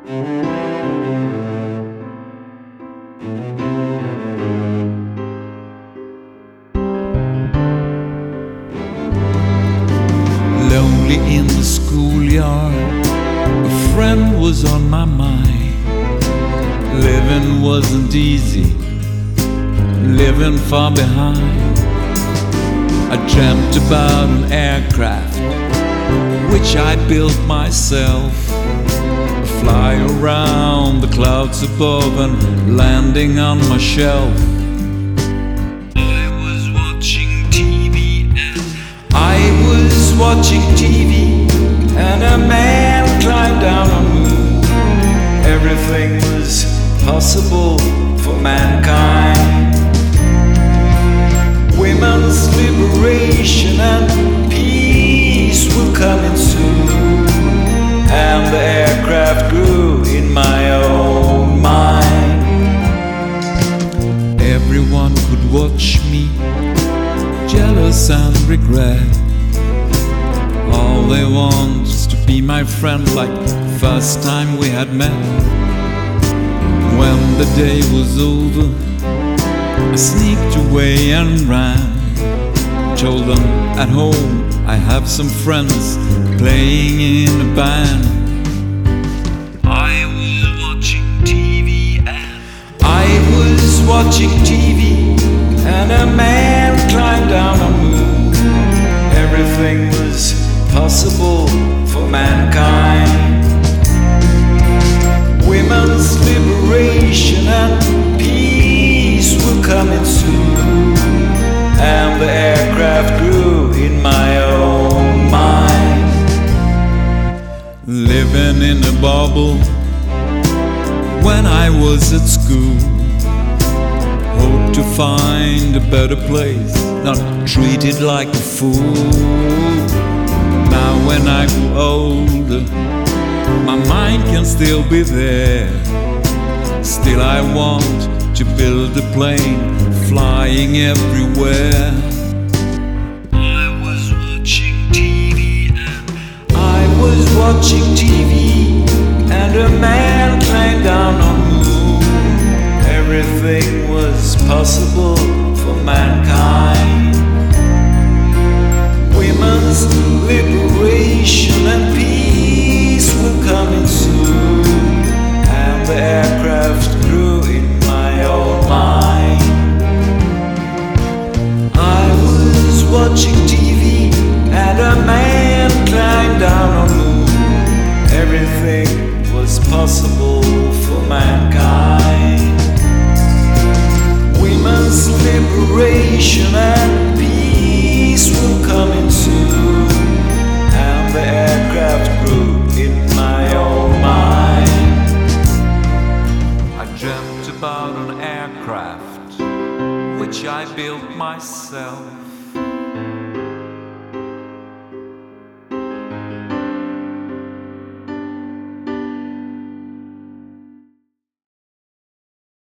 Lonely in the schoolyard, a friend was on my mind. Living wasn't easy, living far behind. I dreamt about an aircraft which I built myself, fly around the clouds above and landing on my shelf. I was watching TV and a man climbed down a moon. Everything was possible for mankind. Women's liberation and peace were coming soon, and the aircraft grew in my own mind. Everyone could watch me, jealous and regret. All they want is to be my friend like the first time we had met. When the day was over, I sneaked away and ran. Told them at home I have some friends playing in a band. I was watching TV and a man climbed down a moon. Everything was possible for mankind. Women's liberation and peace were coming soon, and the aircraft grew in my own mind. Living in a bubble when I was at school, hoped to find a better place, not treated like a fool. Now when I grew older, my mind can still be there. Still I want to build a plane flying everywhere. I was watching TV and a man climbed down a moon. Everything was possible for mankind. Women's liberation and peace were coming soon, and the aircraft grew in my own mind. I was watching TV and a man climbed down a moon. Everything was possible for mankind. Women's liberation and peace were coming soon, and the aircraft grew in my own mind. I dreamt about an aircraft which I built myself,